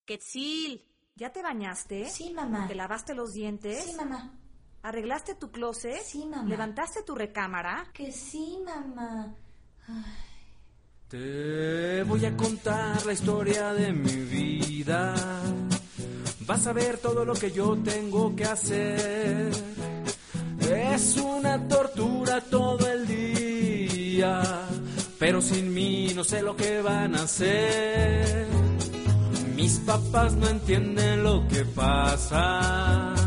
Quetzil, ¿ya te bañaste? Sí, mamá. ¿Te lavaste los dientes? Sí, mamá. ¿Arreglaste tu closet? Sí, mamá. ¿Levantaste tu recámara? Que sí, mamá. Ay. Te voy a contar la historia de mi vida. Vas a ver todo lo que yo tengo que hacer. Es una tortura todo el día, pero sin mí no sé lo que van a hacer. Mis papás no entienden lo que pasa.